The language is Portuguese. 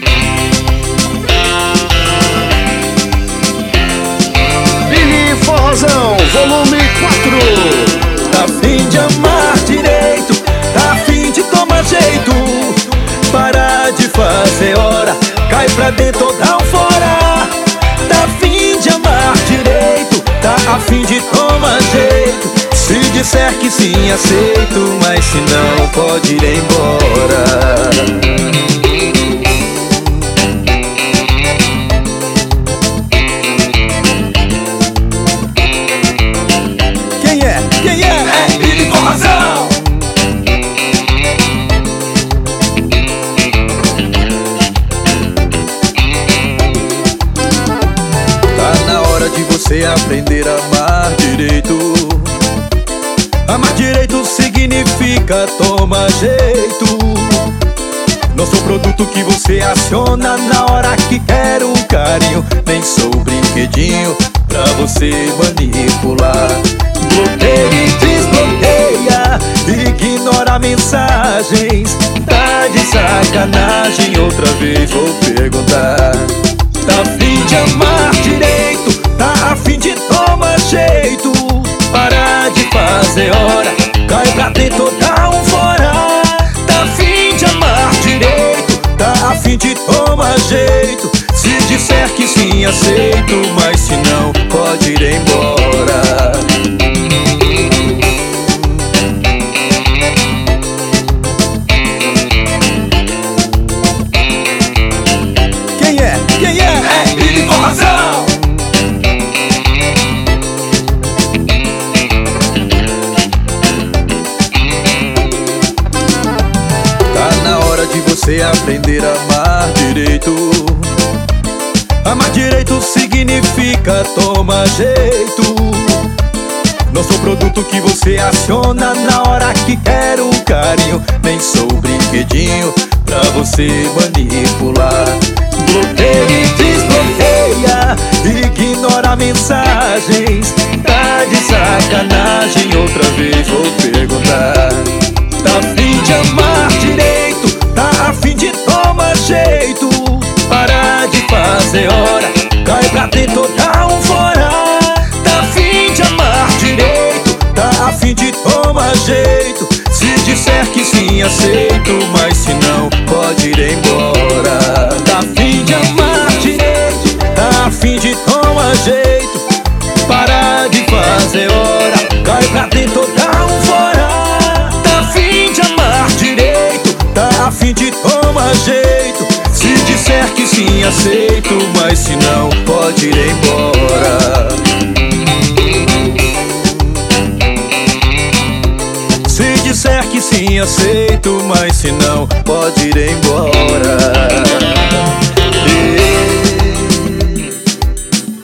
Billy Forrozão, volume 4. Tá afim de amar direito, tá afim de tomar jeito. Para de fazer hora, cai pra dentro ou dá um fora. Tá afim de amar direito, tá afim de tomar jeito. Se disser que sim, aceito, mas se não, pode ir embora. Quem é? É Billy Forrozão. Tá na hora de você aprender a amar direito. Amar direito significa tomar jeito. Não sou produto que você aciona na hora que quer um carinho. Nem sou brinquedinho pra você manipular. Bloqueia e desbloqueia, ignora mensagens. Tá de sacanagem, outra vez vou perguntar. Tá afim de amar direito, tá afim de tomar jeito. Para de fazer hora, cai pra dentro, dá um fora. Tá afim de amar direito, tá afim de tomar jeito. Se disser que sim, aceito, mas se não, pode ir embora. Quem é? É Billy Forrozão. De você aprender a amar direito. Amar direito significa tomar jeito. Não sou produto que você aciona na hora que quer um carinho. Nem sou brinquedinho pra você manipular. Bloqueia e desbloqueia, ignora mensagens. Tá de sacanagem, outra vez vou perguntar. Tá afim de amar direito, tá afim de tomar jeito. Para de fazer hora, cai pra dentro, dá um fora. Tá afim de amar direito, tá afim de tomar jeito. Se disser que sim, aceito, mas se não, pode ir embora. Tá afim de amar direito, tá afim de tomar jeito. Para de fazer hora, cai pra dentro, dá um fora. Tá afim de amar direito, tá afim de tomar jeito. Se disser que sim, aceito, mas se não, pode ir embora. Se disser que sim, aceito, mas se não, pode ir embora.